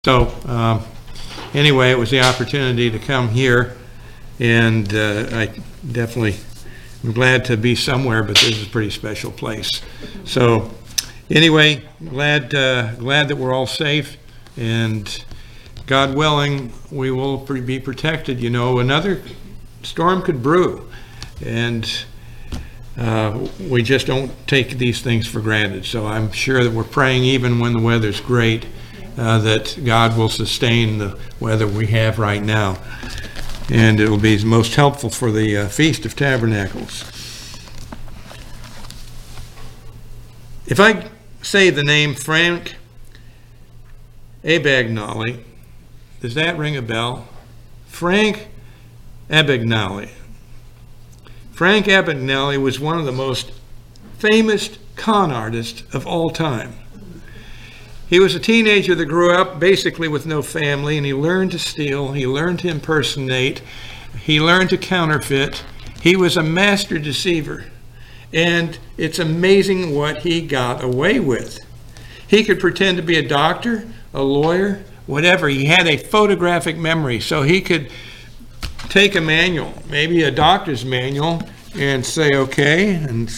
So anyway, it was the opportunity to come here, and I definitely am glad to be somewhere, but this is a pretty special place. So anyway, glad that we're all safe, and God willing, we will be protected. You know, another storm could brew, and we just don't take these things for granted. So I'm sure that we're praying, even when the weather's great, that God will sustain the weather we have right now, and it will be most helpful for the Feast of Tabernacles. If I say the name Frank Abagnale, does that ring a bell? Frank Abagnale. Frank Abagnale was one of the most famous con artists of all time. He was a teenager that grew up basically with no family, and he learned to steal, he learned to impersonate, he learned to counterfeit. He was a master deceiver, and it's amazing what he got away with. He could pretend to be a doctor, a lawyer, whatever. He had a photographic memory, so he could take a manual, maybe a doctor's manual, and say, okay, and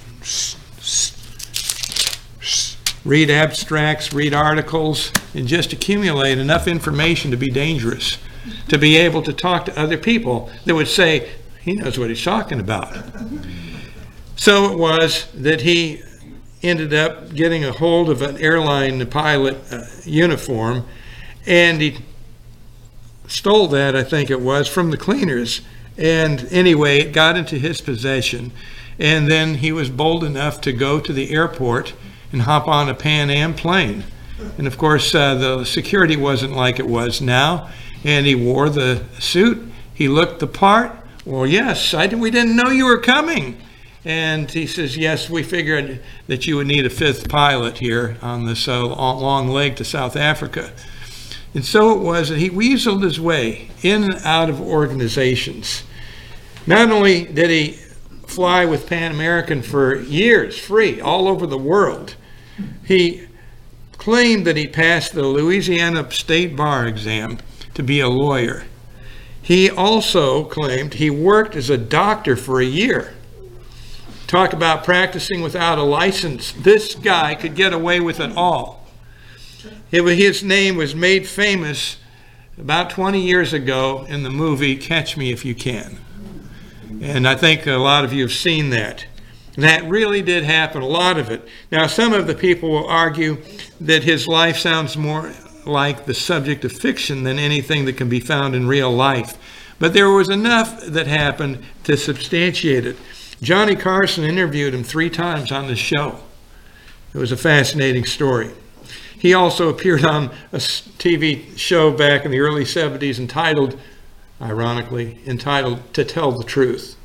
read abstracts, read articles, and just accumulate enough information to be dangerous, to be able to talk to other people that would say, he knows what he's talking about. So it was that he ended up getting a hold of an airline pilot uniform, and he stole that, I think it was, from the cleaners. And anyway, it got into his possession, and then he was bold enough to go to the airport and hop on a Pan Am plane. And of course, the security wasn't like it was now, and he wore the suit. He looked the part. Well, yes, we didn't know you were coming. And he says, yes, we figured that you would need a fifth pilot here on this long leg to South Africa. And so it was that he weaseled his way in and out of organizations. Not only did he fly with Pan American for years, free, all over the world, he claimed that he passed the Louisiana State Bar exam to be a lawyer. He also claimed he worked as a doctor for a year. Talk about practicing without a license. This guy could get away with it all. His name was made famous about 20 years ago in the movie Catch Me If You Can. And I think a lot of you have seen that. That really did happen, a lot of it. Now, some of the people will argue that his life sounds more like the subject of fiction than anything that can be found in real life. But there was enough that happened to substantiate it. Johnny Carson interviewed him 3 times on the show. It was a fascinating story. He also appeared on a TV show back in the early 70s ironically entitled To Tell the Truth.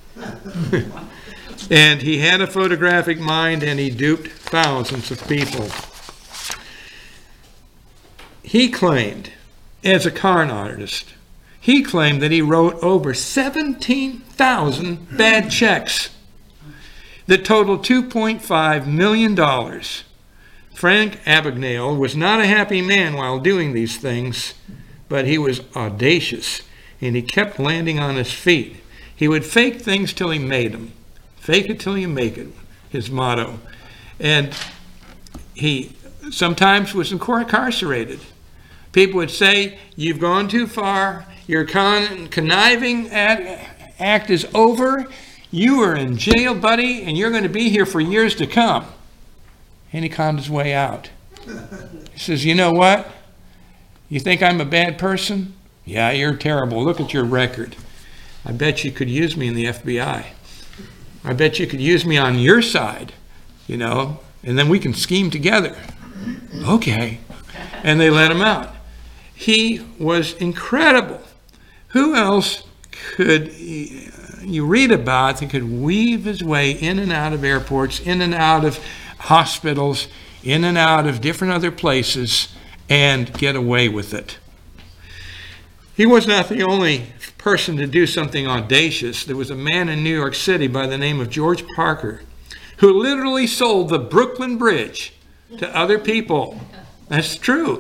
And he had a photographic mind, and he duped thousands of people. He claimed, as a con artist, he claimed that he wrote over 17,000 bad checks that totaled $2.5 million. Frank Abagnale was not a happy man while doing these things, but he was audacious, and he kept landing on his feet. He would fake things till he made them. Fake it till you make it, his motto. And he sometimes was incarcerated. People would say, you've gone too far, your conniving act is over, you are in jail, buddy, and you're going to be here for years to come. And he conned his way out. He says, you know what? You think I'm a bad person? Yeah, you're terrible. Look at your record. I bet you could use me in the FBI. I bet you could use me on your side, and then we can scheme together. Okay. And they let him out. He was incredible. Who else could you read about that could weave his way in and out of airports, in and out of hospitals, in and out of different other places, and get away with it? He was not the only person to do something audacious. There was a man in New York City by the name of George Parker who literally sold the Brooklyn Bridge to other people. That's true.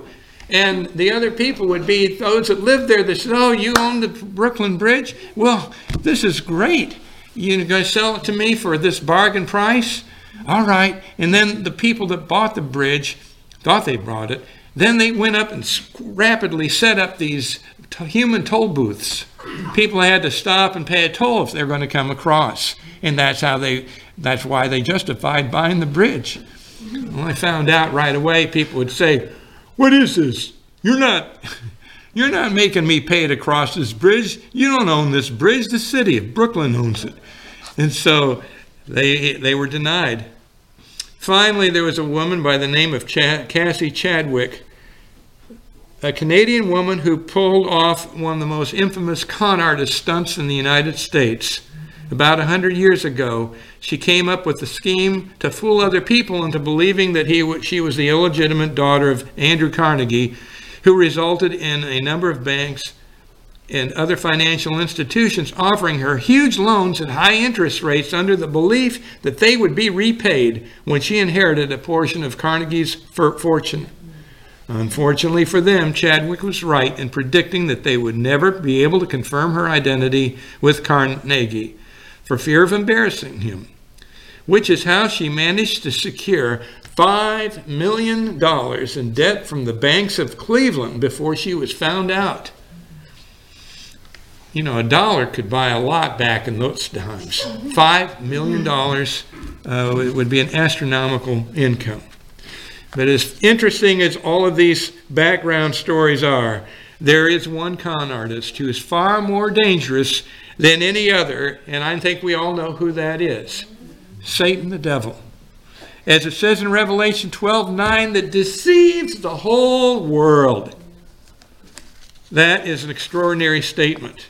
And the other people would be those that lived there that said, oh, you own the Brooklyn Bridge? Well, this is great. You're going to sell it to me for this bargain price? All right. And then the people that bought the bridge thought they bought it. Then they went up and rapidly set up these human toll booths. People had to stop and pay a toll if they're going to come across. And that's why they justified buying the bridge. When I found out right away, people would say, what is this? You're not making me pay to cross this bridge. You don't own this bridge. The city of Brooklyn owns it. And so they were denied. Finally, there was a woman by the name of Cassie Chadwick, a Canadian woman who pulled off one of the most infamous con artist stunts in the United States. About 100 years ago, she came up with a scheme to fool other people into believing that she was the illegitimate daughter of Andrew Carnegie, who resulted in a number of banks and other financial institutions offering her huge loans at high interest rates under the belief that they would be repaid when she inherited a portion of Carnegie's fortune. Unfortunately for them, Chadwick was right in predicting that they would never be able to confirm her identity with Carnegie for fear of embarrassing him, which is how she managed to secure $5 million in debt from the banks of Cleveland before she was found out. You know, $1 could buy a lot back in those times. $5 million it would be an astronomical income. But as interesting as all of these background stories are, there is one con artist who is far more dangerous than any other, and I think we all know who that is. Satan the devil. As it says in Revelation 12:9, that deceives the whole world. That is an extraordinary statement,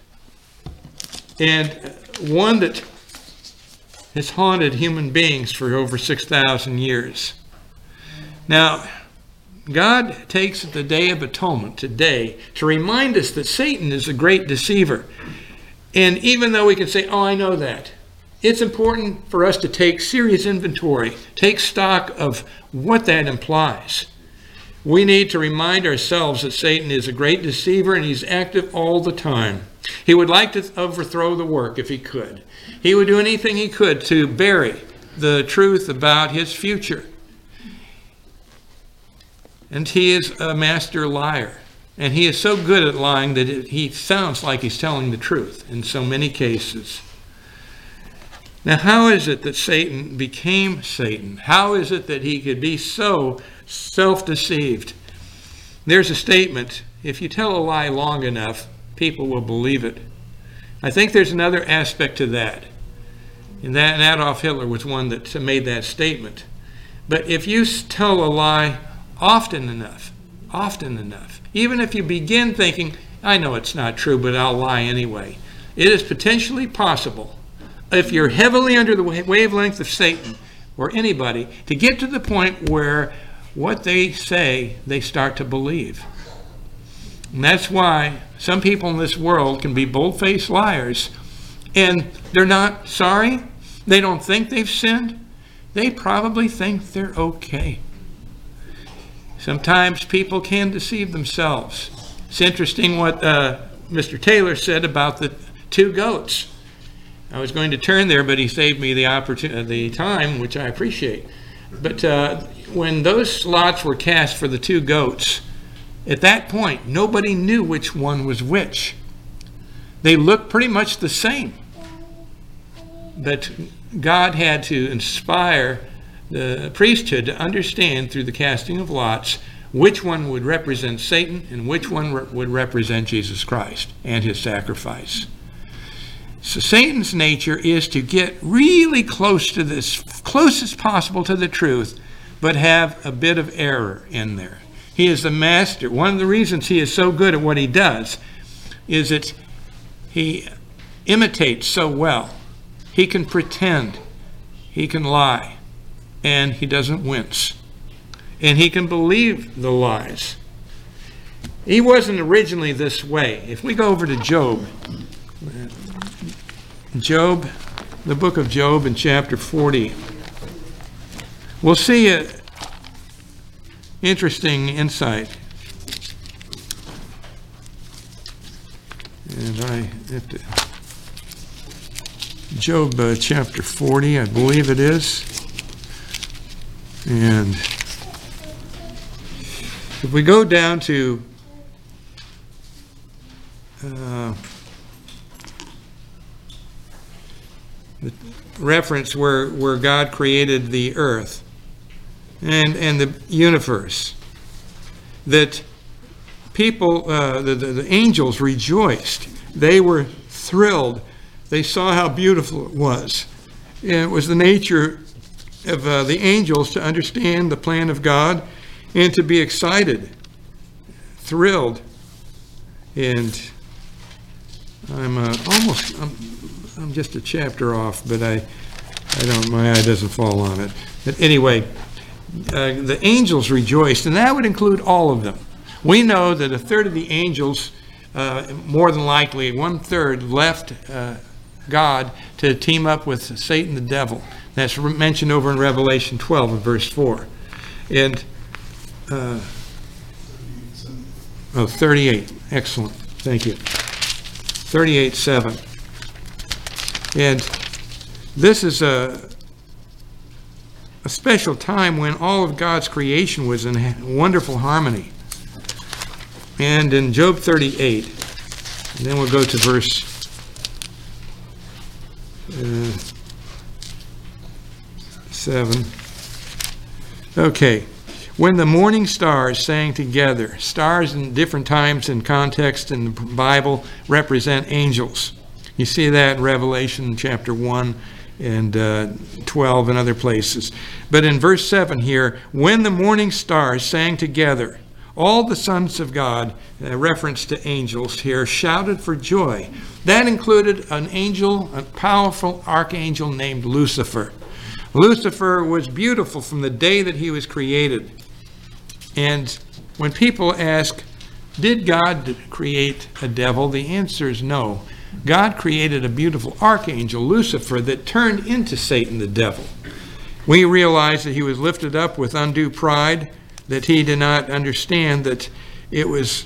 and one that has haunted human beings for over 6,000 years. Now, God takes the Day of Atonement today to remind us that Satan is a great deceiver. And even though we can say, oh, I know that, it's important for us to take serious inventory, take stock of what that implies. We need to remind ourselves that Satan is a great deceiver and he's active all the time. He would like to overthrow the work if he could. He would do anything he could to bury the truth about his future. And he is a master liar. And he is so good at lying that he sounds like he's telling the truth in so many cases. Now, how is it that Satan became Satan? How is it that he could be so self-deceived? There's a statement, if you tell a lie long enough, people will believe it. I think there's another aspect to that. And Adolf Hitler was one that made that statement. But if you tell a lie often enough, even if you begin thinking, I know it's not true, but I'll lie anyway, it is potentially possible, if you're heavily under the wavelength of Satan or anybody, to get to the point where what they say, they start to believe. And that's why some people in this world can be bold-faced liars, and they're not sorry. They don't think they've sinned. They probably think they're okay. Sometimes people can deceive themselves. It's interesting what Mr. Taylor said about the two goats. I was going to turn there, but he saved me the time, which I appreciate. But when those lots were cast for the two goats, at that point, nobody knew which one was which. They looked pretty much the same. But God had to inspire the priesthood to understand through the casting of lots which one would represent Satan and which one would represent Jesus Christ and his sacrifice. So Satan's nature is to get really close to this, close as possible to the truth, but have a bit of error in there. He is the master. One of the reasons he is so good at what he does is that he imitates so well. He can pretend, he can lie, and he doesn't wince. And he can believe the lies. He wasn't originally this way. If we go over to Job, the book of Job in chapter 40, we'll see an interesting insight. And I have to, Job chapter 40, I believe it is. And if we go down to the reference where God created the earth and the universe, that people, the angels rejoiced. They were thrilled. They saw how beautiful it was. And it was the nature of the angels to understand the plan of God and to be excited, thrilled. And I'm just a chapter off, but I don't, my eye doesn't fall on it. But anyway, the angels rejoiced, and that would include all of them. We know that a third of the angels, more than likely 1/3, left God to team up with Satan the devil. That's mentioned over in Revelation 12 and verse 4. And 38. Excellent. Thank you. 38:7. And this is a special time when all of God's creation was in wonderful harmony. And in Job 38, and then we'll go to verse 7. Okay. When the morning stars sang together, stars in different times and context in the Bible represent angels. You see that in Revelation chapter 1 and 12 and other places. But in verse 7 here, when the morning stars sang together, all the sons of God, reference to angels here, shouted for joy. That included an angel, a powerful archangel named Lucifer. Lucifer was beautiful from the day that he was created. And when people ask, did God create a devil? The answer is no. God created a beautiful archangel, Lucifer, that turned into Satan the devil. We realize that he was lifted up with undue pride, that he did not understand that it was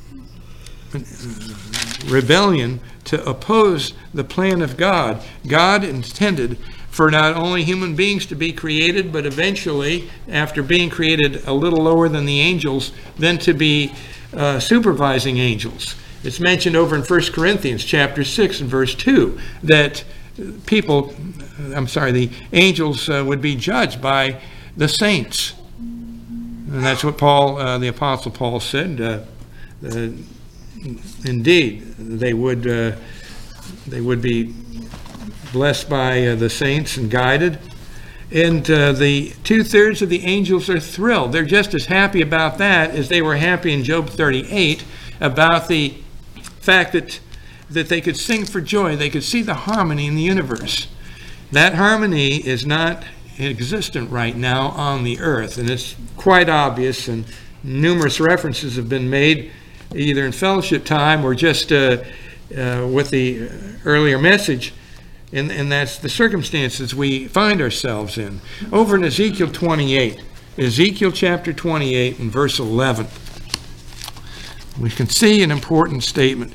rebellion to oppose the plan of God. God intended for not only human beings to be created, but eventually, after being created a little lower than the angels, then to be supervising angels. It's mentioned over in 1 Corinthians chapter 6 and verse 2 that the angels would be judged by the saints. And that's what Paul, the Apostle Paul said. Indeed, they would be blessed by the saints and guided. And the 2/3 of the angels are thrilled. They're just as happy about that as they were happy in Job 38 about the fact that they could sing for joy. They could see the harmony in the universe. That harmony is not existent right now on the earth, and it's quite obvious, and numerous references have been made either in fellowship time or just with the earlier message, and that's the circumstances we find ourselves in. Over in Ezekiel 28, Ezekiel chapter 28 and verse 11, we can see an important statement.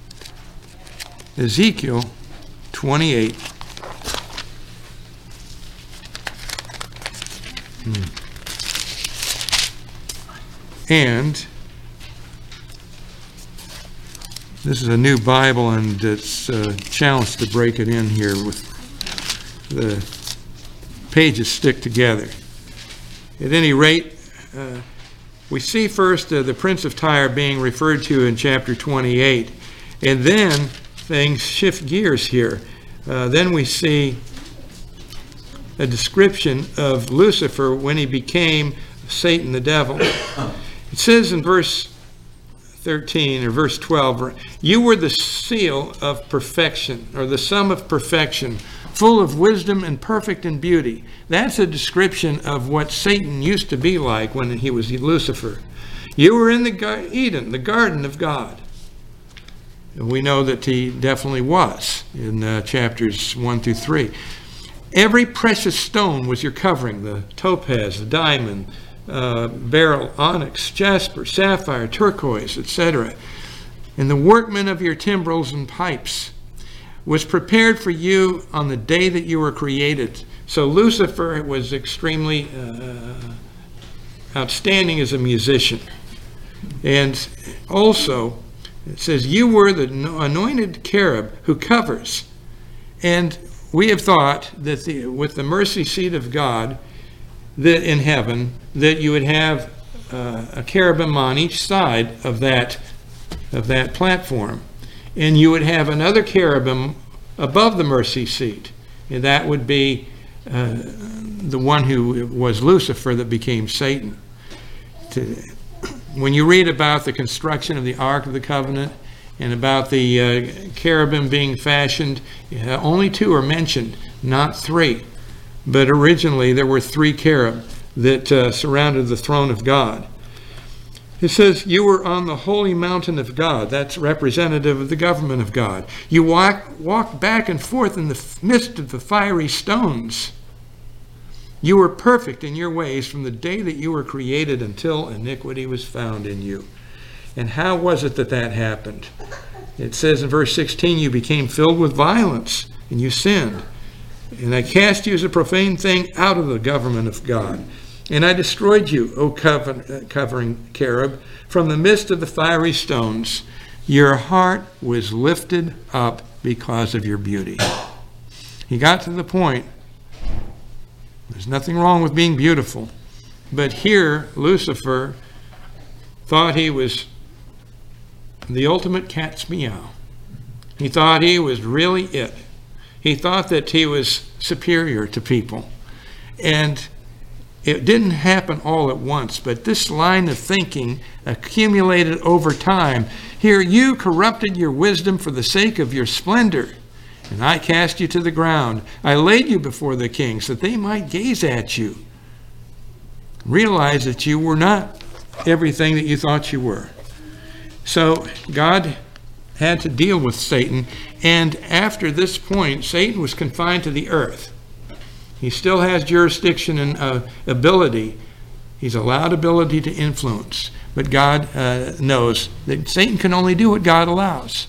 Ezekiel 28. And this is a new Bible, and it's a challenge to break it in here with the pages stick together. At any rate, we see first the Prince of Tyre being referred to in chapter 28, and then things shift gears here. Then we see a description of Lucifer when he became Satan the devil. It says in verse 13 or verse 12, you were the seal of perfection, or the sum of perfection, full of wisdom and perfect in beauty. That's a description of what Satan used to be like when he was Lucifer. You were in the Eden, the garden of God. And we know that he definitely was in chapters 1 through 3. Every precious stone was your covering, the topaz, the diamond, beryl, onyx, jasper, sapphire, turquoise, etc. and the workman of your timbrels and pipes was prepared for you on the day that you were created. So Lucifer was extremely outstanding as a musician. And also, it says, you were the anointed cherub who covers. And we have thought that with the mercy seat of God that in heaven, that you would have a cherubim on each side of that platform. And you would have another cherubim above the mercy seat. And that would be the one who was Lucifer that became Satan. When you read about the construction of the Ark of the Covenant and about the cherubim being fashioned, only 2 are mentioned, not 3. But originally there were 3 cherub that surrounded the throne of God. It says, you were on the holy mountain of God. That's representative of the government of God. You walked back and forth in the midst of the fiery stones. You were perfect in your ways from the day that you were created until iniquity was found in you. And how was it that that happened? It says in verse 16, you became filled with violence and you sinned. And I cast you as a profane thing out of the government of God. And I destroyed you, O covering cherub, from the midst of the fiery stones. Your heart was lifted up because of your beauty. He got to the point, there's nothing wrong with being beautiful. But here, Lucifer thought he was the ultimate cat's meow. He thought he was really it. He thought that he was superior to people. And it didn't happen all at once, but this line of thinking accumulated over time. Here, you corrupted your wisdom for the sake of your splendor, and I cast you to the ground. I laid you before the kings that they might gaze at you. Realize that you were not everything that you thought you were. So God had to deal with Satan, and after this point, Satan was confined to the earth. He still has jurisdiction and ability. He's allowed ability to influence. But God knows that Satan can only do what God allows.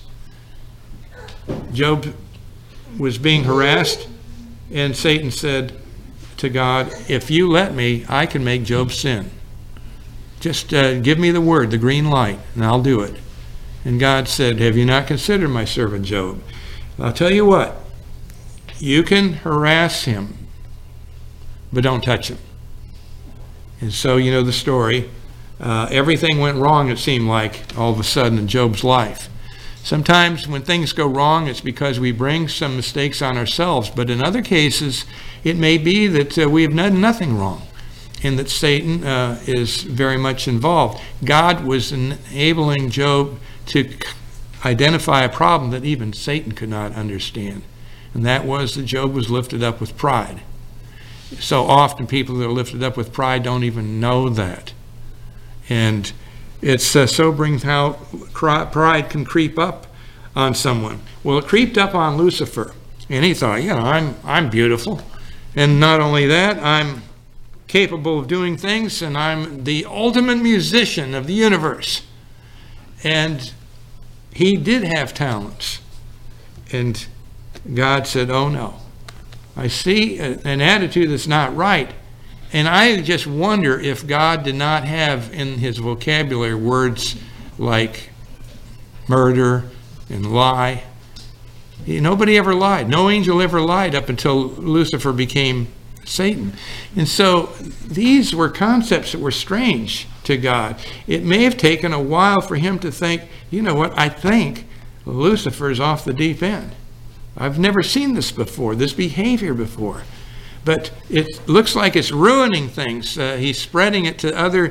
Job was being harassed, and Satan said to God, if you let me, I can make Job sin. Just give me the word, the green light, and I'll do it. And God said, have you not considered my servant Job? I'll tell you what, you can harass him, but don't touch him. And so you know the story. Everything went wrong, it seemed like, all of a sudden in Job's life. Sometimes when things go wrong, it's because we bring some mistakes on ourselves. But in other cases, it may be that we have done nothing wrong and that Satan is very much involved. God was enabling Job to identify a problem that even Satan could not understand. And that was that Job was lifted up with pride. So often people that are lifted up with pride don't even know that. And it's sobering how pride can creep up on someone. Well, it creeped up on Lucifer. And he thought, I'm beautiful. And not only that, I'm capable of doing things, and I'm the ultimate musician of the universe. And he did have talents. And God said, oh no. I see an attitude that's not right. And I just wonder if God did not have in his vocabulary words like murder and lie. Nobody ever lied. No angel ever lied up until Lucifer became Satan. And so these were concepts that were strange to God. It may have taken a while for him to think, you know what, I think Lucifer's off the deep end. I've never seen this before, this behavior before. But it looks like it's ruining things. He's spreading it to other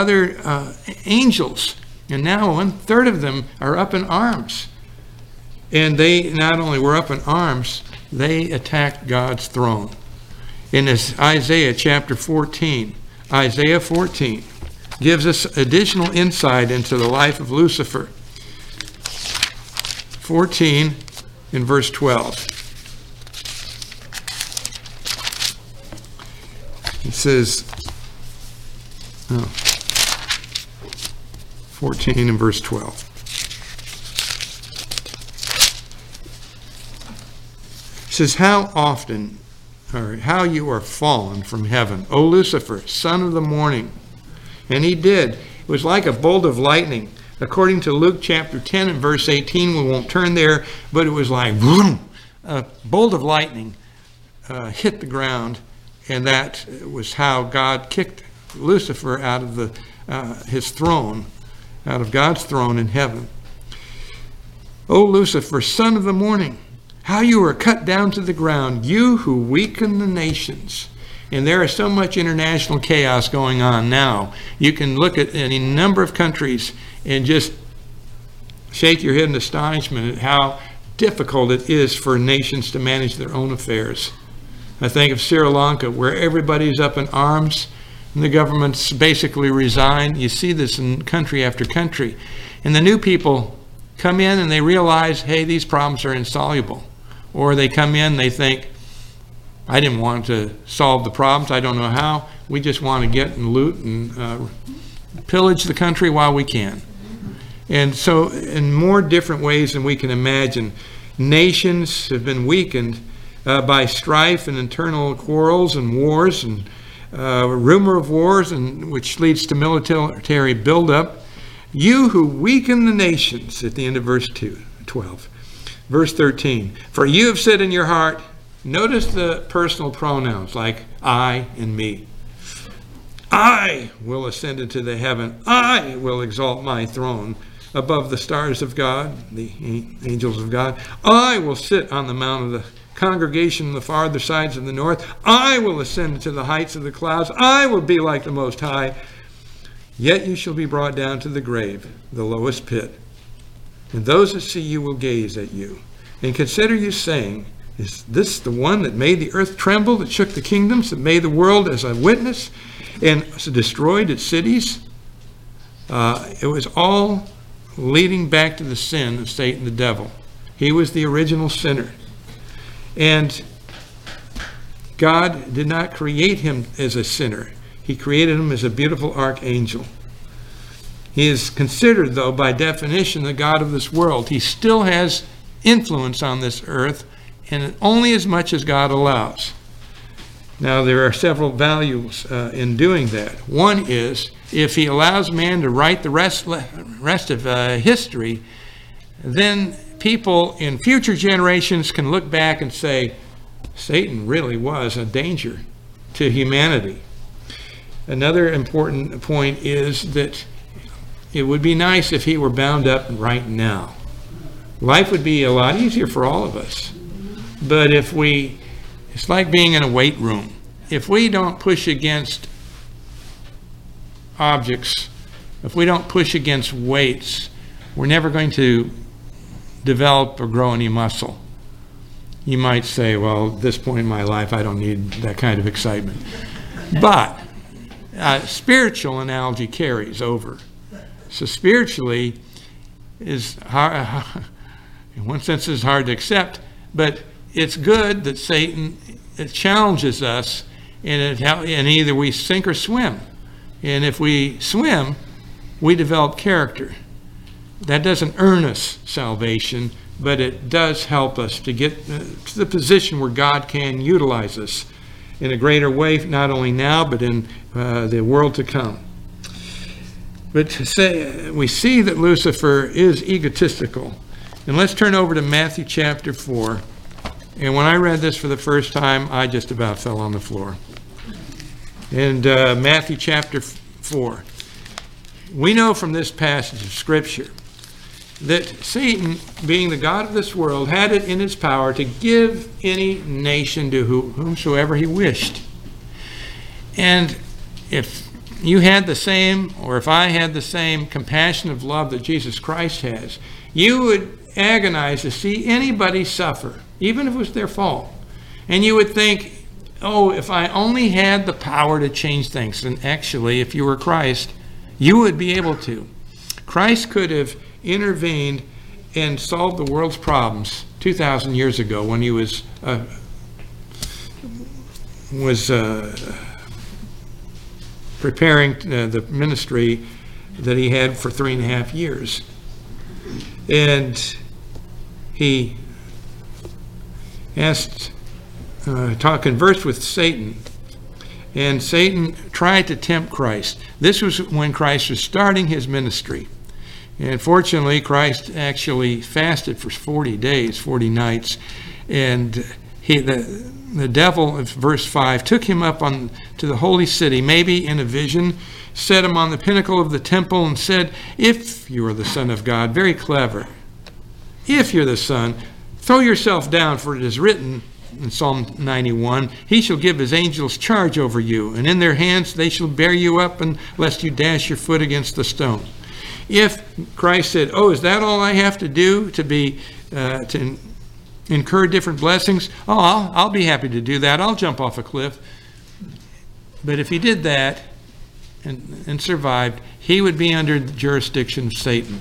angels. And now 1/3 of them are up in arms. And they not only were up in arms, they attacked God's throne. In this Isaiah chapter 14, Isaiah 14 gives us additional insight into the life of Lucifer. 14 in verse 12. It says, 14 in verse 12. says, how often, or how you are fallen from heaven, O Lucifer, son of the morning. And he did. It was like a bolt of lightning. According to Luke chapter 10 and verse 18, we won't turn there, but it was like, boom, a bolt of lightning hit the ground, and that was how God kicked Lucifer out of his throne, out of God's throne in heaven. O Lucifer, son of the morning, how you are cut down to the ground, you who weaken the nations. And there is so much international chaos going on now. You can look at any number of countries and just shake your head in astonishment at how difficult it is for nations to manage their own affairs. I think of Sri Lanka, where everybody's up in arms and the government's basically resigned. You see this in country after country. And the new people come in and they realize, hey, these problems are insoluble. Or they come in, they think, I didn't want to solve the problems. I don't know how. We just want to get and loot and pillage the country while we can. And so in more different ways than we can imagine, nations have been weakened by strife and internal quarrels and wars and rumor of wars, and which leads to military buildup. You who weaken the nations, at the end of verse 12. Verse 13, for you have said in your heart, notice the personal pronouns like I and me. I will ascend into the heaven. I will exalt my throne above the stars of God, the angels of God. I will sit on the mount of the congregation on the farther sides of the north. I will ascend to the heights of the clouds. I will be like the Most High. Yet you shall be brought down to the grave, the lowest pit. And those that see you will gaze at you and consider you, saying, is this the one that made the earth tremble, that shook the kingdoms, that made the world as a witness, and destroyed its cities? It was all leading back to the sin of Satan the devil. He was the original sinner. And God did not create him as a sinner. He created him as a beautiful archangel. He is considered, though, by definition, the God of this world. He still has influence on this earth, and only as much as God allows. Now, there are several values in doing that. One is, if he allows man to write the rest of history, then people in future generations can look back and say, Satan really was a danger to humanity. Another important point is that it would be nice if he were bound up right now. Life would be a lot easier for all of us. But it's like being in a weight room. If we don't push against objects, if we don't push against weights, we're never going to develop or grow any muscle. You might say, well, at this point in my life, I don't need that kind of excitement. But spiritual analogy carries over. So spiritually is hard, in one sense is hard to accept, but it's good that Satan challenges us, and either we sink or swim. And if we swim, we develop character. That doesn't earn us salvation, but it does help us to get to the position where God can utilize us in a greater way, not only now, but in the world to come. But we see that Lucifer is egotistical. And let's turn over to Matthew chapter 4. And when I read this for the first time, I just about fell on the floor. And Matthew chapter 4. We know from this passage of Scripture that Satan, being the god of this world, had it in his power to give any nation to whomsoever he wished. And if you had the same, or if I had the same compassion of love that Jesus Christ has, you would agonize to see anybody suffer, even if it was their fault. And you would think, oh, if I only had the power to change things. And actually, if you were Christ, you would be able to. Christ could have intervened and solved the world's problems 2,000 years ago when he was preparing the ministry that he had for 3.5 years. And he conversed with Satan. And Satan tried to tempt Christ. This was when Christ was starting his ministry. And fortunately, Christ actually fasted for 40 days, 40 nights. And the devil, verse 5, took him up to the holy city, maybe in a vision, set him on the pinnacle of the temple and said, if you are the Son of God, very clever, if you're the Son, throw yourself down, for it is written in Psalm 91, he shall give his angels charge over you, and in their hands they shall bear you up, and lest you dash your foot against the stone. If Christ said, oh, is that all I have to do to incur different blessings? Oh, I'll be happy to do that. I'll jump off a cliff. But if he did that and survived, he would be under the jurisdiction of Satan.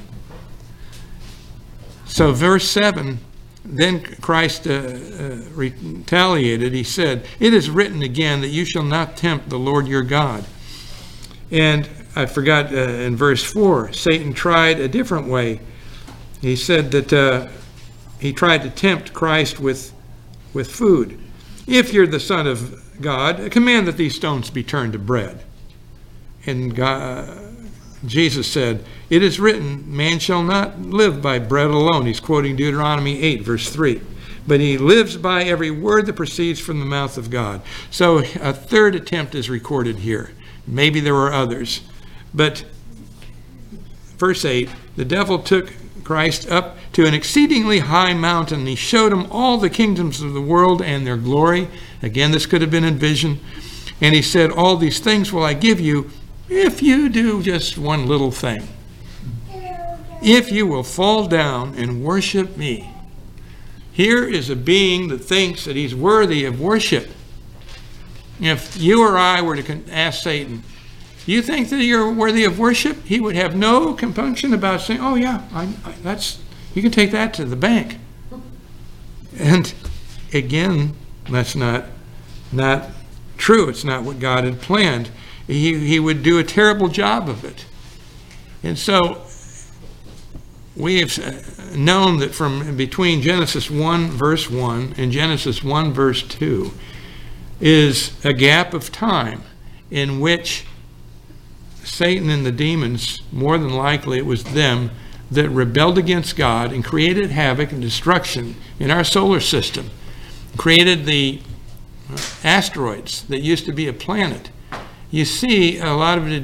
So verse 7, then Christ retaliated. He said, it is written again that you shall not tempt the Lord your God. And I forgot in verse 4, Satan tried a different way. He said that he tried to tempt Christ with food. If you're the Son of God, command that these stones be turned to bread. And Jesus said, it is written, man shall not live by bread alone. He's quoting Deuteronomy 8, verse 3. But he lives by every word that proceeds from the mouth of God. So a third attempt is recorded here. Maybe there were others. But verse 8, the devil took Christ up to an exceedingly high mountain. He showed him all the kingdoms of the world and their glory. Again, this could have been in vision. And he said, all these things will I give you if you do just one little thing. If you will fall down and worship me. Here is a being that thinks that he's worthy of worship. If you or I were to ask Satan, do you think that you're worthy of worship? He would have no compunction about saying, oh yeah, you can take that to the bank. And again, that's not true. It's not what God had planned. He would do a terrible job of it. And so we have known that from between Genesis 1 verse 1 and Genesis 1 verse 2 is a gap of time in which Satan and the demons, more than likely it was them, that rebelled against God and created havoc and destruction in our solar system. Created the asteroids that used to be a planet. You see a lot of the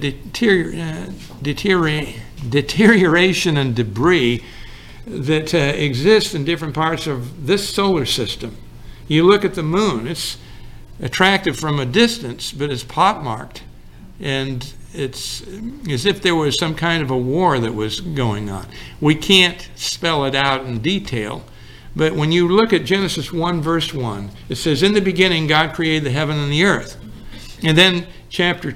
deterioration and debris that exists in different parts of this solar system. You look at the moon, it's attractive from a distance, but it's pockmarked. And it's as if there was some kind of a war that was going on. We can't spell it out in detail, but when you look at Genesis 1 verse 1, it says, in the beginning God created the heaven and the earth. And then chapter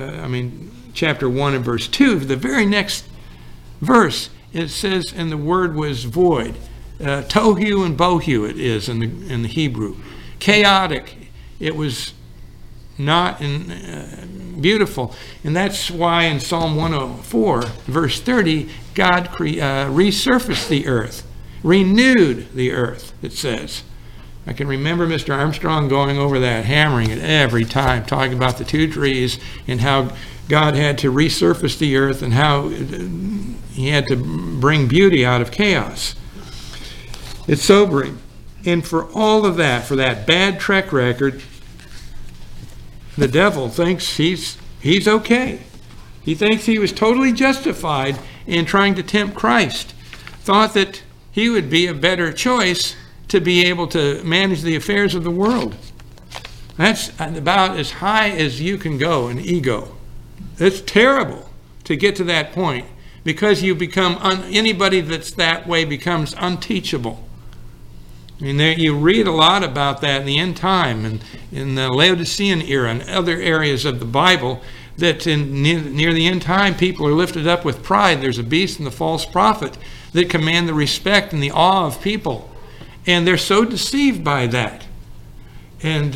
1 and verse 2, the very next verse, it says, and the word was void. Tohu and bohu it is in the Hebrew. Chaotic. It was not beautiful. And that's why in Psalm 104, verse 30, God resurfaced the earth, renewed the earth, it says. I can remember Mr. Armstrong going over that, hammering it every time, talking about the two trees and how God had to resurface the earth and how he had to bring beauty out of chaos. It's sobering. And for all of that, for that bad track record, the devil thinks he's okay. He thinks he was totally justified in trying to tempt Christ. Thought that he would be a better choice to be able to manage the affairs of the world. That's about as high as you can go in ego. It's terrible to get to that point because you become, anybody that's that way becomes unteachable. And there, you read a lot about that in the end time and in the Laodicean era and other areas of the Bible, that near the end time people are lifted up with pride. There's a beast and the false prophet that command the respect and the awe of people. And they're so deceived by that. And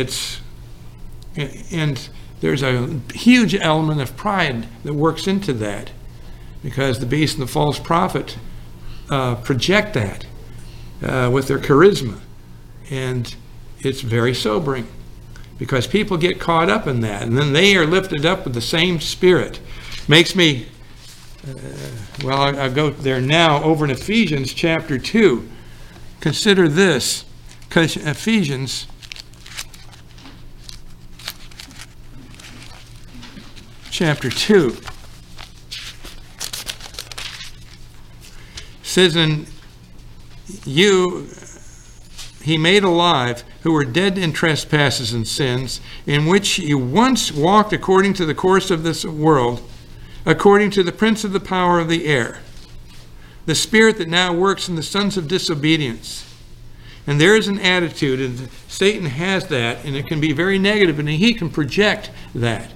there's a huge element of pride that works into that, because the beast and the false prophet project that with their charisma. And it's very sobering because people get caught up in that, and then they are lifted up with the same spirit. Makes me, I'll go there now, over in Ephesians chapter 2. Consider this, because Ephesians chapter 2 says, "And you he made alive who were dead in trespasses and sins, in which you once walked according to the course of this world, according to the prince of the power of the air, the spirit that now works in the sons of disobedience." And there is an attitude, and Satan has that, and it can be very negative, and he can project that.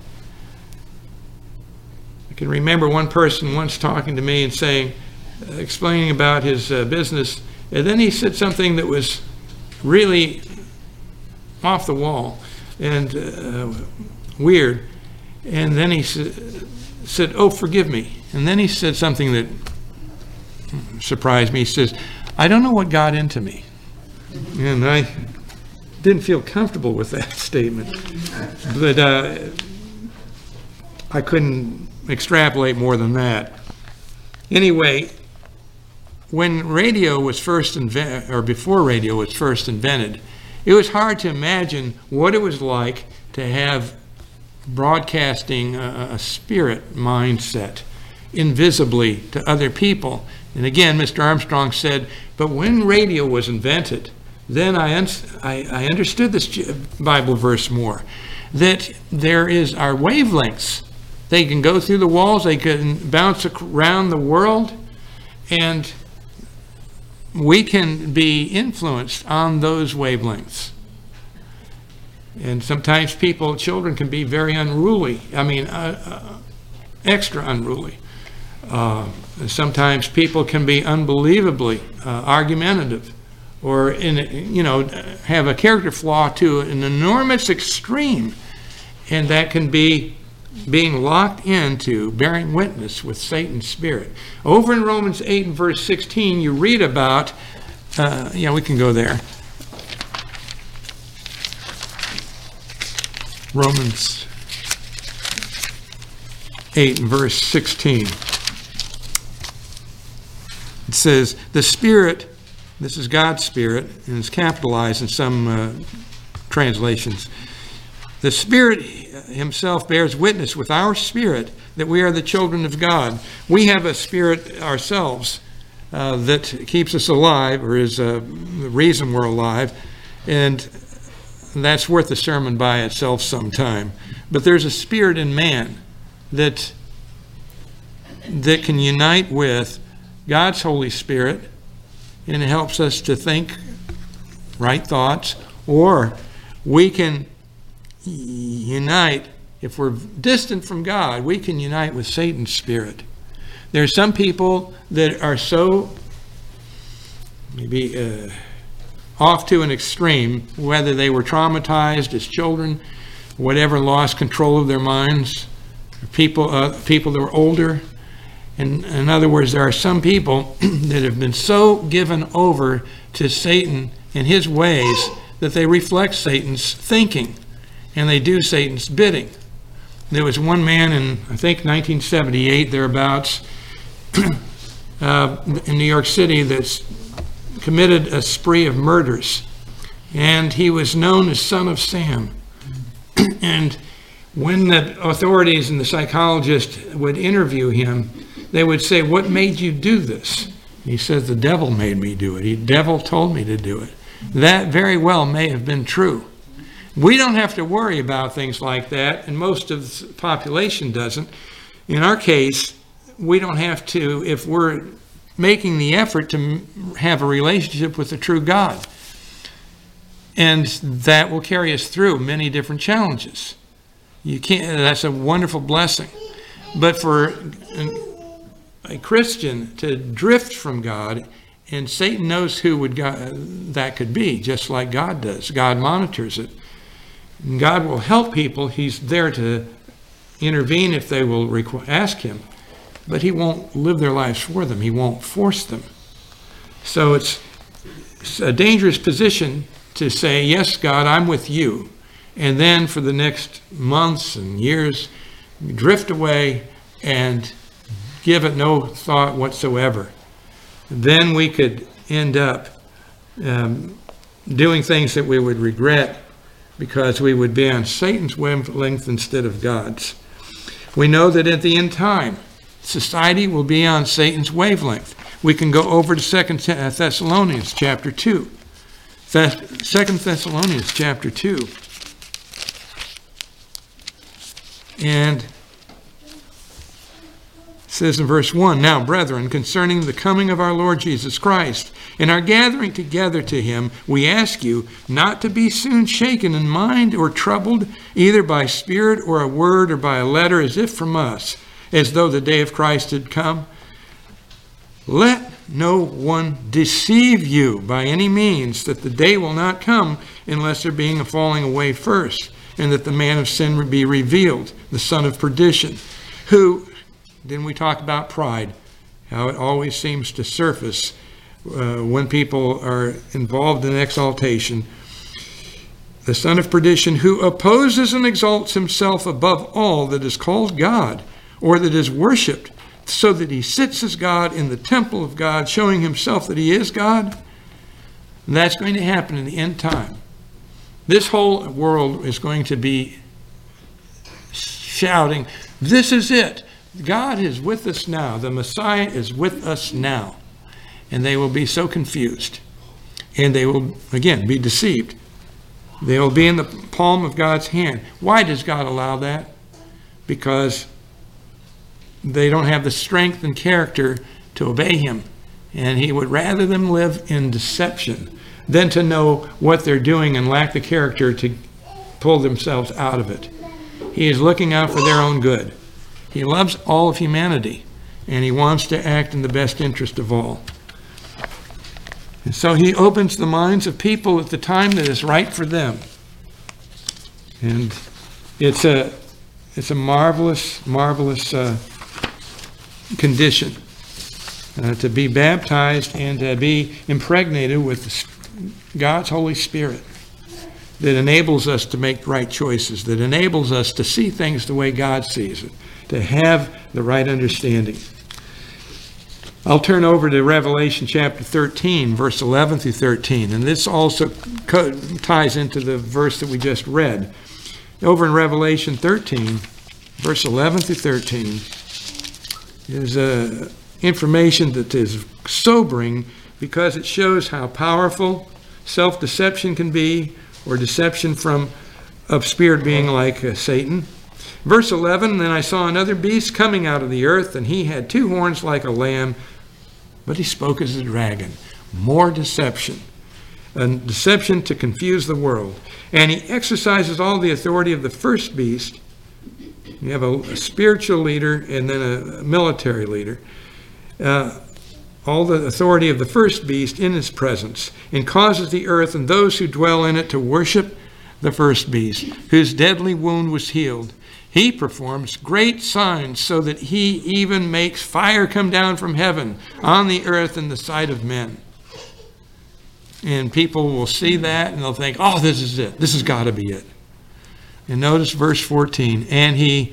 I can remember one person once talking to me and saying, explaining about his business, and then he said something that was really off the wall and weird. And then he said, "Oh, forgive me." And then he said something that surprised me. He says, "I don't know what got into me." And I didn't feel comfortable with that statement. But I couldn't extrapolate more than that. Anyway, when radio was first invented, or before radio was first invented, it was hard to imagine what it was like to have broadcasting a spirit mindset invisibly to other people. And again, Mr. Armstrong said, but when radio was invented, then I understood this Bible verse more, that there is our wavelengths. They can go through the walls, they can bounce around the world, and we can be influenced on those wavelengths. And sometimes children can be very unruly. Extra unruly. Sometimes people can be unbelievably argumentative, or have a character flaw to an enormous extreme, and that can be being locked into bearing witness with Satan's spirit. Over in Romans 8 and verse 16, you read about, we can go there. Romans 8 and verse 16. It says, the Spirit, this is God's Spirit, and it's capitalized in some translations. The Spirit himself bears witness with our spirit that we are the children of God. We have a spirit ourselves that keeps us alive, or is the reason we're alive, and that's worth a sermon by itself sometime. But there's a spirit in man that can unite with God's Holy Spirit, and it helps us to think right thoughts, or we can unite. If we're distant from God, we can unite with Satan's spirit. There are some people that are so maybe off to an extreme, whether they were traumatized as children, whatever, lost control of their minds, people that were older. And in other words, there are some people that have been so given over to Satan and his ways that they reflect Satan's thinking, and they do Satan's bidding. There was one man in, I think, 1978, thereabouts, in New York City, that's committed a spree of murders. And he was known as Son of Sam. And when the authorities and the psychologist would interview him, they would say, "What made you do this?" He says, "The devil made me do it. The devil told me to do it." That very well may have been true. We don't have to worry about things like that, and most of the population doesn't. In our case, we don't have to, if we're making the effort to have a relationship with the true God. And that will carry us through many different challenges. That's a wonderful blessing. But for a Christian to drift from God, and Satan knows who that could be, just like God does. God monitors it. And God will help people. He's there to intervene if they will ask him. But he won't live their lives for them. He won't force them. So it's a dangerous position to say, yes, God, I'm with you. And then for the next months and years, drift away and give it no thought whatsoever. Then we could end up doing things that we would regret because we would be on Satan's wavelength instead of God's. We know that at the end time, society will be on Satan's wavelength. We can go over to 2 Thessalonians chapter 2. 2 Thessalonians chapter 2. And it says in verse 1, "Now, brethren, concerning the coming of our Lord Jesus Christ, and our gathering together to him, we ask you not to be soon shaken in mind or troubled, either by spirit or a word or by a letter, as if from us, as though the day of Christ had come. Let no one deceive you by any means, that the day will not come unless there being a falling away first, and that the man of sin be revealed, the son of perdition, who," then we talk about pride, how it always seems to surface when people are involved in exaltation. "The son of perdition, who opposes and exalts himself above all that is called God, or that is worshipped, so that he sits as God in the temple of God, showing himself that he is God." And that's going to happen in the end time. This whole world is going to be shouting, "This is it. God is with us now. The Messiah is with us now." And they will be so confused. And they will, again, be deceived. They will be in the palm of God's hand. Why does God allow that? Because they don't have the strength and character to obey him. And he would rather them live in deception than to know what they're doing and lack the character to pull themselves out of it. He is looking out for their own good. He loves all of humanity, and he wants to act in the best interest of all. And so he opens the minds of people at the time that is right for them. And it's a marvelous, marvelous condition to be baptized and to be impregnated with God's Holy Spirit that enables us to make right choices, that enables us to see things the way God sees it, to have the right understanding. I'll turn over to Revelation chapter 13, verse 11 through 13, and this also ties into the verse that we just read. Over in Revelation 13, verse 11 through 13, is information that is sobering because it shows how powerful self-deception can be, or deception of spirit being like Satan. Verse 11, "Then I saw another beast coming out of the earth, and he had 2 horns like a lamb, but he spoke as a dragon." More deception. A deception to confuse the world. "And he exercises all the authority of the first beast." You have a spiritual leader and then a military leader. All the authority of the first beast in his presence, and causes the earth and those who dwell in it to worship the first beast, whose deadly wound was healed. He performs great signs, so that he even makes fire come down from heaven on the earth in the sight of men. And people will see that and they'll think, "Oh, this is it. This has got to be it." And notice verse 14, "And he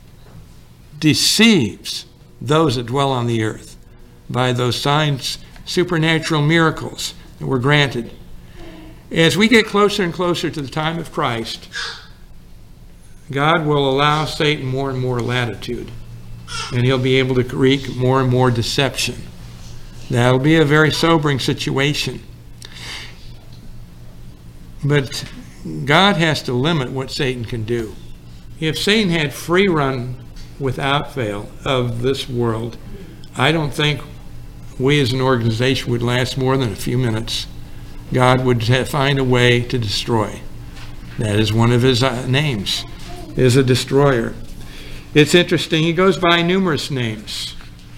deceives those that dwell on the earth by those signs, supernatural miracles that were granted." As we get closer and closer to the time of Christ, God will allow Satan more and more latitude, and he'll be able to wreak more and more deception. That'll be a very sobering situation. But God has to limit what Satan can do. If Satan had free run without fail of this world, I don't think we as an organization would last more than a few minutes. God would find a way to destroy. That is one of his names, is a destroyer. It's interesting, he goes by numerous names,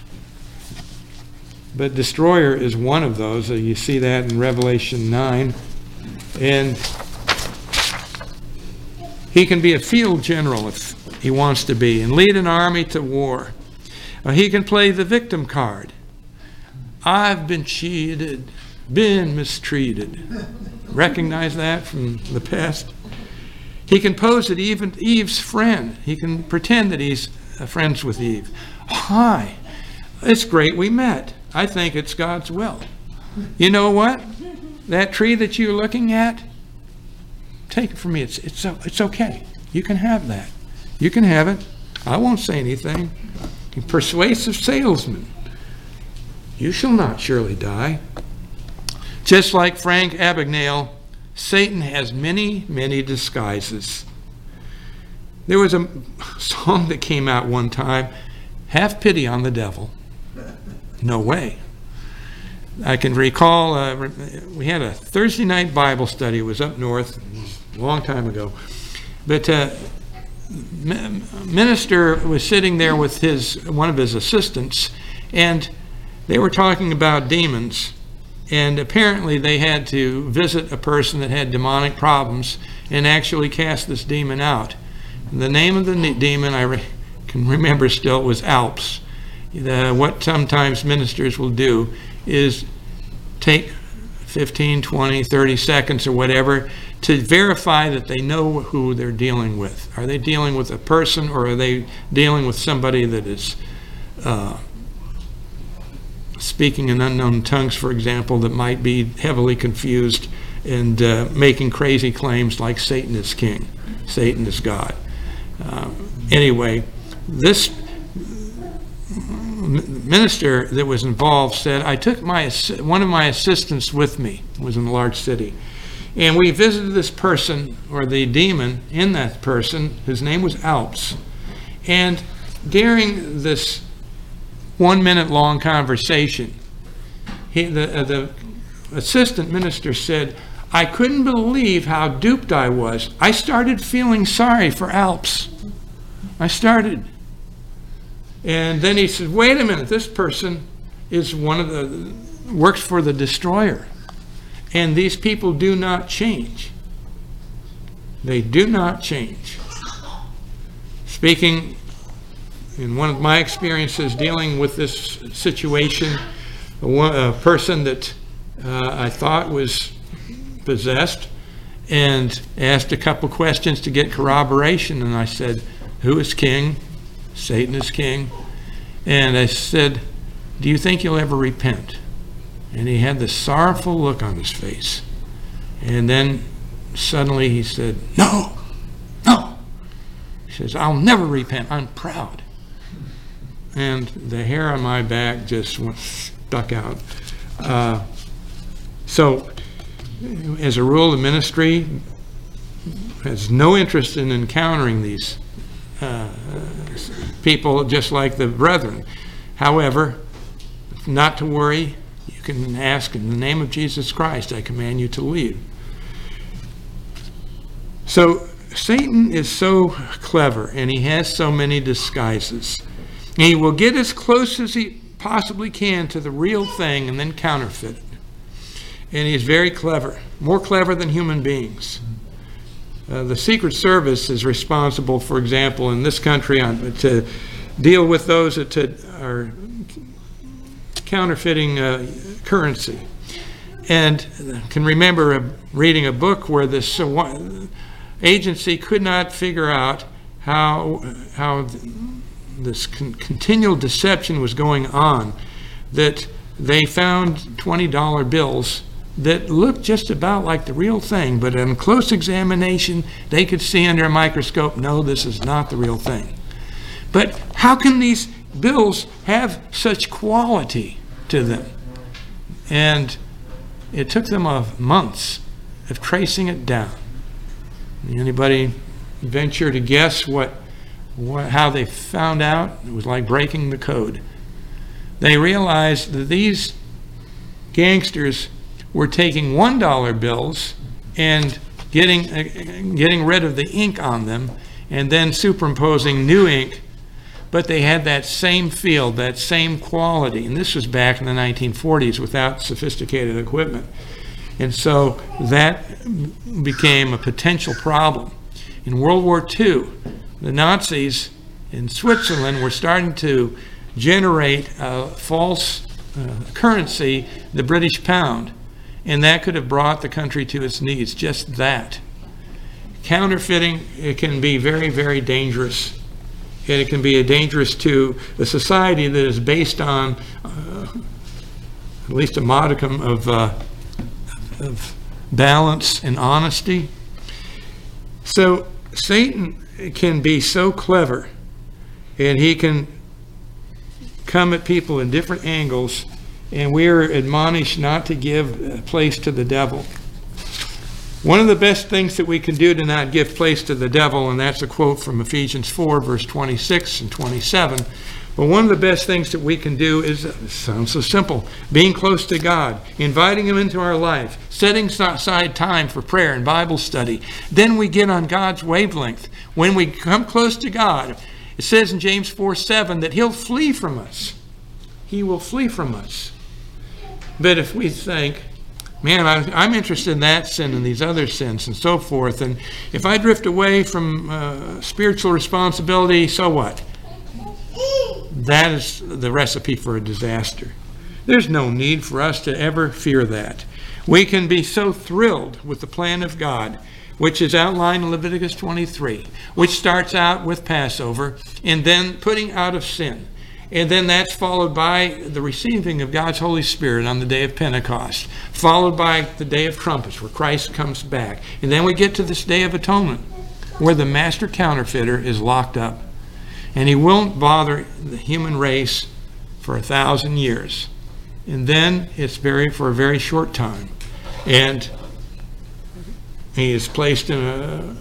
but destroyer is one of those. You see that in Revelation 9. And he can be a field general if he wants to be, and lead an army to war. He can play the victim card. I've been cheated, been mistreated. Recognize that from the past? He can pose as Eve's friend. He can pretend that he's friends with Eve. Hi, it's great we met. I think it's God's will. You know what? That tree that you're looking at, take it from me. It's okay. You can have that. You can have it. I won't say anything. Persuasive salesman. You shall not surely die. Just like Frank Abagnale, Satan has many, many disguises. There was a song that came out one time, "Have Pity on the Devil." No way. I can recall we had a Thursday night Bible study. It was up north a long time ago. But minister was sitting there with one of his assistants, and they were talking about demons. And apparently they had to visit a person that had demonic problems and actually cast this demon out. And the name of the demon I can remember still was Alps. What sometimes ministers will do is take 15, 20, 30 seconds or whatever to verify that they know who they're dealing with. Are they dealing with a person, or are they dealing with somebody that is speaking in unknown tongues, for example, that might be heavily confused and making crazy claims like Satan is king, Satan is God. Anyway, this minister that was involved said, I took one of my assistants with me. It was in a large city. And we visited this person, or the demon in that person. His name was Alps. And during this 1 minute long conversation, the assistant minister said, I couldn't believe how duped I was. I started feeling sorry for Alps. I started. And then he said, wait a minute, this person is works for the destroyer. And these people do not change. They do not change. Speaking in one of my experiences dealing with this situation, a person that I thought was possessed, and asked a couple questions to get corroboration, and I said, who is king? Satan is king. And I said, do you think you'll ever repent? And he had this sorrowful look on his face. And then suddenly he said, no. He says, I'll never repent. I'm proud. And the hair on my back just stuck out. So, as a rule, the ministry has no interest in encountering these people, just like the brethren. However, not to worry. You can ask, in the name of Jesus Christ, I command you to leave. So, Satan is so clever, and he has so many disguises. And he will get as close as he possibly can to the real thing and then counterfeit it. And he's very clever, more clever than human beings. The Secret Service is responsible, for example, in this country to deal with those that are counterfeiting currency. And I can remember reading a book where this agency could not figure out how this continual deception was going on, that they found $20 bills that looked just about like the real thing, but on close examination, they could see under a microscope, no, this is not the real thing. But how can these bills have such quality to them? And it took them months of tracing it down. Anybody venture to guess how they found out? It was like breaking the code. They realized that these gangsters were taking $1 bills and getting rid of the ink on them and then superimposing new ink, but they had that same feel, that same quality. And this was back in the 1940s without sophisticated equipment. And so that became a potential problem. In World War II, the Nazis in Switzerland were starting to generate a false currency, the British pound. And that could have brought the country to its knees, just that. Counterfeiting, it can be very, very dangerous. And it can be dangerous to a society that is based on at least a modicum of balance and honesty. So Satan can be so clever, and he can come at people in different angles, and we are admonished not to give place to the devil. One of the best things that we can do to not give place to the devil, and that's a quote from Ephesians 4, verse 26 and 27, but one of the best things that we can do is, it sounds so simple, being close to God, inviting him into our life, setting aside time for prayer and Bible study. Then we get on God's wavelength. When we come close to God, it says in James 4:7 that he'll flee from us. He will flee from us. But if we think, man, I'm interested in that sin and these other sins and so forth, and if I drift away from spiritual responsibility, so what? That is the recipe for a disaster. There's no need for us to ever fear that. We can be so thrilled with the plan of God, which is outlined in Leviticus 23, which starts out with Passover and then putting out of sin. And then that's followed by the receiving of God's Holy Spirit on the day of Pentecost, followed by the day of trumpets where Christ comes back. And then we get to this day of atonement where the master counterfeiter is locked up. And he won't bother the human race for 1,000 years. And then it's buried for a very short time. And he is placed in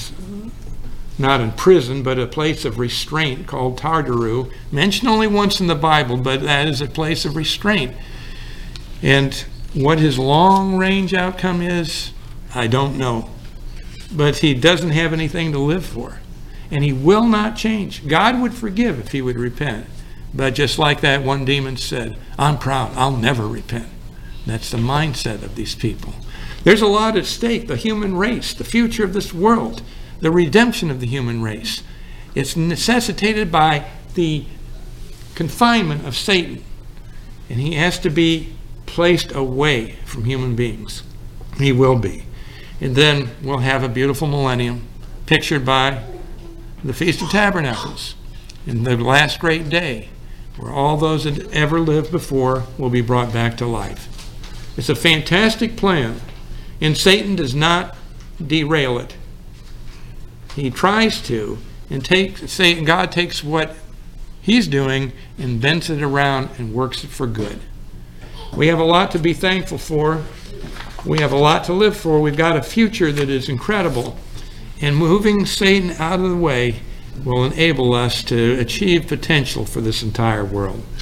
not in prison, but a place of restraint called Tartaru, mentioned only once in the Bible, but that is a place of restraint. And what his long-range outcome is, I don't know. But he doesn't have anything to live for. And he will not change. God would forgive if he would repent. But just like that one demon said, I'm proud, I'll never repent. That's the mindset of these people. There's a lot at stake, the human race, the future of this world, the redemption of the human race. It's necessitated by the confinement of Satan. And he has to be placed away from human beings. He will be. And then we'll have a beautiful millennium pictured by the Feast of Tabernacles, in the last great day, where all those that ever lived before will be brought back to life. It's a fantastic plan, and Satan does not derail it. He tries to, and God takes what he's doing and bends it around and works it for good. We have a lot to be thankful for. We have a lot to live for. We've got a future that is incredible. And moving Satan out of the way will enable us to achieve potential for this entire world.